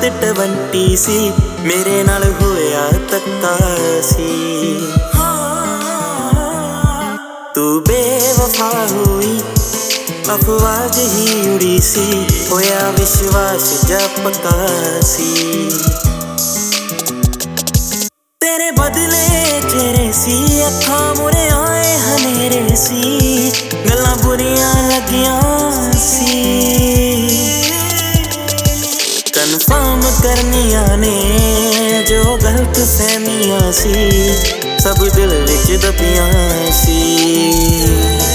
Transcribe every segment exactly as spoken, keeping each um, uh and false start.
ਤੇ ਟਵੰਟੀ ਸੀ, ਮੇਰੇ ਨਾਲ ਹੋਇਆ ਧੱਕਾ ਸੀ। ਤੂੰ ਬੇਵਫਾ ਹੋਈ, ਅਫਵਾਹ ਜਿਹੀ ਉੜੀ ਸੀ, ਹੋਇਆ ਵਿਸ਼ਵਾਸ ਜਾ ਪੱਕਾ ਸੀ। ਤੇਰੇ ਬਦਲੇ ਚਿਹਰੇ ਸੀ, ਅੱਖਾਂ ਮੁਰੇ ਆਏ ਹਨੇਰੇ ਸੀ, ਗੱਲਾਂ ਬੁਰੀਆਂ ਲੱਗੀਆਂ ਸੀ। ਕਨਫਰਮ ਕਰਨੀਆਂ ਨੇ ਜੋ ਗਲਤ ਫਹਿਮੀਆਂ ਸੀ, ਸਭ ਦਿਲ ਵਿੱਚ ਦੱਬੀਆਂ ਸੀ।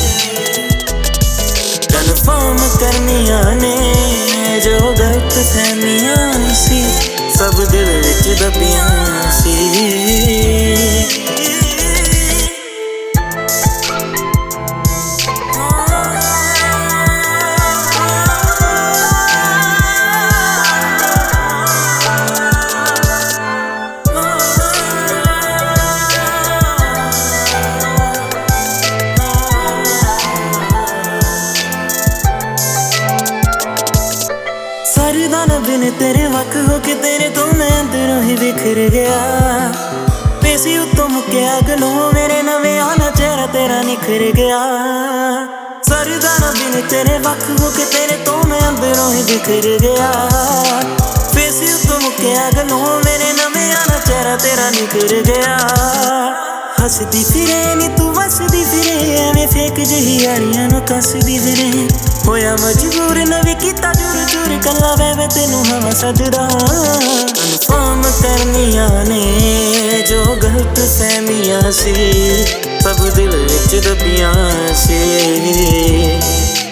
ਕਨਫਰਮ ਕਰਨੀਆਂ ਨੇ ਜੋ ਗਲਤ ਫਹਿਮੀਆਂ ਸੀ, ਸਭ ਦਿਲ ਵਿੱਚ ਦੱਬੀਆਂ ਸੀ। ਸਰਦਾ ਨਾ ਬਿਨ ਤੇਰੇ ਵੱਖ ਹੋ ਕੇ, ਤੇਰੇ ਤੋਂ ਮੈਂ ਅੰਦਰੋਂ ਹੀ ਵਿਖਰ ਗਿਆ। ਪੇਸੀ ਉੱਤੋਂ ਮੁੱਕਿਆ ਗਲੋਂ, ਮੇਰੇ ਨਵੇਂ ਆਲਾ ਚਿਹਰਾ ਤੇਰਾ ਨਿਖਰ ਗਿਆ। ਸਰਦਾ ਨਾ ਬਿਨ ਤੇਰੇ ਵੱਖ ਹੋ ਕੇ, ਤੇਰੇ ਤੋਂ ਮੈਂ ਅੰਦਰੋਂ ਹੀ ਵਿਖਰ ਗਿਆ। ਪੇਸੀ ਉੱਤੋਂ ਮੁੱਕਿਆ ਗਲੋਂ, ਮੇਰੇ ਨਵੇਂ ਆਲਾ ਚਿਹਰਾ ਤੇਰਾ ਨਿਖਰ ਗਿਆ। ਹੱਸਦੀ ਫਿਰੇ ਨੀ ਤੂੰ ਵਸਦੀ ਫਿਰੇ, ਐਵੇਂ ਫੇਕ ਜਿਹੀ ਯਾਰੀਆਂ ਨੂੰ ਕੱਸਦੀ ਫਿਰੇ। ਹੋਇਆ ਮਜਬੂਰ ਨਵੀਂ ਕੀਤਾ ਜੁਰ ਜੁਰ, ਕੱਲਾ ਵੇ ਵੇ ਤੈਨੂੰ ਹਵਾ ਸਜਦਾ। ਕਨਫਰਮ ਕਰਨੀਆਂ ਨੇ ਜੋ ਗਲਤ ਫਹਿਮੀਆਂ ਸੀ, ਸਭ ਦਿਲ ਵਿੱਚ ਦੱਬੀਆਂ ਸੀ।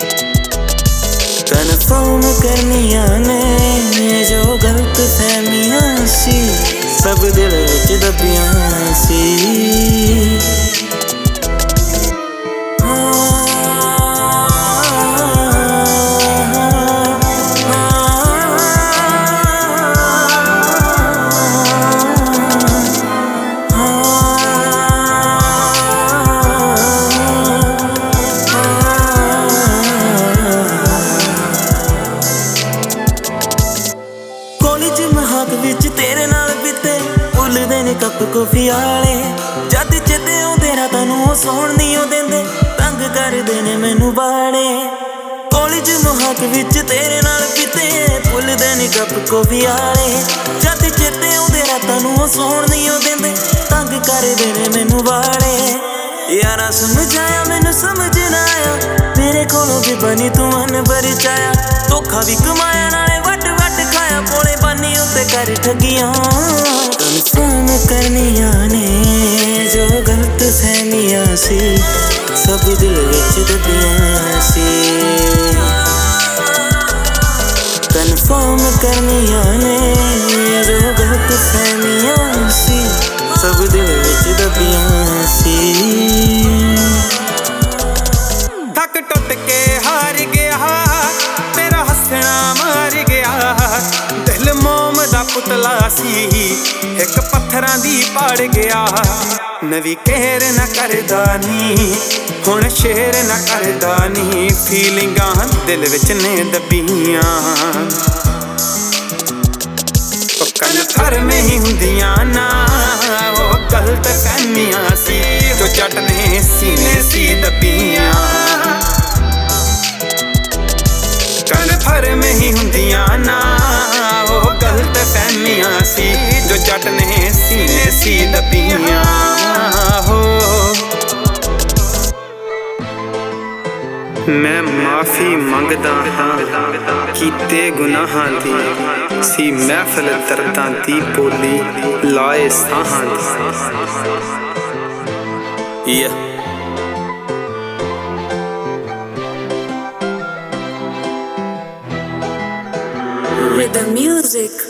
ਕਨਫਰਮ ਕਰਨੀਆਂ ਨੇ ਜੋ ਗਲਤ ਫਹਿਮੀਆਂ ਸੀ, ਸਭ ਦਿਲ ਵਿੱਚ ਦੱਬੀਆਂ ਸੀ। ਵਿੱਚ ਤੇਰੇ ਨਾਲ ਬੀਤੇ ਭੁੱਲਦੇ ਨੇ ਕੱਪ ਕੌਫੀ ਵਾਲੇ, ਜਦ ਚੇਤੇ ਆਉਂਦੇ ਰਾਤਾਂ ਨੂੰ ਉਹ ਸੌਣ ਨਹੀਂ ਉਹ ਦਿੰਦੇ, ਤੰਗ ਕਰਦੇ ਨੇ ਮੈਨੂੰ ਬਾੜੇ। ਕਾਲਜ ਮੁਹਾਕ ਵਿੱਚ ਤੇਰੇ ਨਾਲ ਬੀਤੇ ਭੁੱਲਦੇ ਨੇ ਕੱਪ ਕੌਫੀ ਵਾਲੇ, ਜਦ ਚੇਤੇ ਆਉਂਦੇ ਰਾਤਾਂ ਨੂੰ ਉਹ ਸੌਣ ਨਹੀਂ ਉਹ ਦਿੰਦੇ, ਤੰਗ ਕਰਦੇ ਨੇ ਮੈਨੂੰ ਬਾੜੇ। ਯਾਰਾ ਸਮਝਾਇਆ ਮੈਨੂੰ ਸਮਝ ਨਾ ਆਇਆ, ਮੇਰੇ ਕੋਲੋਂ ਵੀ ਬਣੀ ਤੂੰ ਮਨ ਬਰਚਾਇਆ। ਧੋਖਾ ਵੀ ਕਮਾਇਆ ਨਾਲੇ ਵੱਡ ਵੱਡ ਖਾਇਆ, ਭੋਲੇ ਬਾਨੀ ਉੱਤੇ ਕਰ ਠੱਗੀਆਂ। ਕਨਫਰਮ ਕਰਨੀਆਂ ਨੇ ਜੋ ਗਲਤ ਫਹਿਮੀਆਂ ਸੀ, ਸਭ ਦਿਲ ਵਿੱਚ ਦੱਬੀਆਂ ਸੀ। ਕਨਫਰਮ ਕਰਨੀਆਂ ਨੇ ਜੋ ਗਲਤ ਫਹਿਮੀਆਂ ਸੀ, ਸਭ ਦਿਲ ਵਿੱਚ ਦੱਬੀਆਂ ਸੀ। ਥੱਕ ਟੁੱਟ ਕੇ ਹਾਰ ਗਿਆ, ਤੇਰਾ ਹੱਸਣਾ ਮਾਰ ਗਿਆ। ਦਿਲ ਮੋਮ ਦਾ ਪੁਤਲਾ ਸੀ, ਇੱਕ ਪੱਥਰਾਂ ਦੀ ਪਾੜ ਗਿਆ। ਨਵੀਂ ਕਹਿਰ ਨਾ ਕਰਦਾ ਨੀ, ਹੁਣ ਸ਼ੇਰ ਨਾ ਕਰਦਾ ਨੀ, ਫੀਲਿੰਗਾਂ ਦਿਲ ਵਿੱਚ ਨੇ ਦੱਬੀਆਂ। ਕਨਫਰਮ ਹੀ ਹੁੰਦੀਆਂ ਨਾ ਉਹ ਗਲਤ ਫਹਿਮੀਆਂ ਸੀ, ਜੋ ਜੱਟ ਨੇ ਸੀਨੇ ਸੀ ਦੱਬੀਆਂ। ਕਨਫਰਮ ਹੀ ਹੁੰਦੀਆਂ ਨਾ ਉਹ ਗਲਤ ਫਹਿਮੀਆਂ ਸੀ, ਜੋ ਜੱਟ ਨੇ ਸੀਨੇ ਸੀ ਦੱਬੀਆਂ। ਹੋ ਮੈਂ ਮਾਫੀ ਮੰਗਦਾ ਹਾਂ ਕੀਤੇ ਗੁਨਾਹਾਂ ਦੀ, ਸੀ ਮਹਿਫਲ ਦਰਦਾਂ ਦੀ ਬੋਲੀ ਲਾਏ ਸਾਹਾਂ ਦੀ। Yeah. With the music.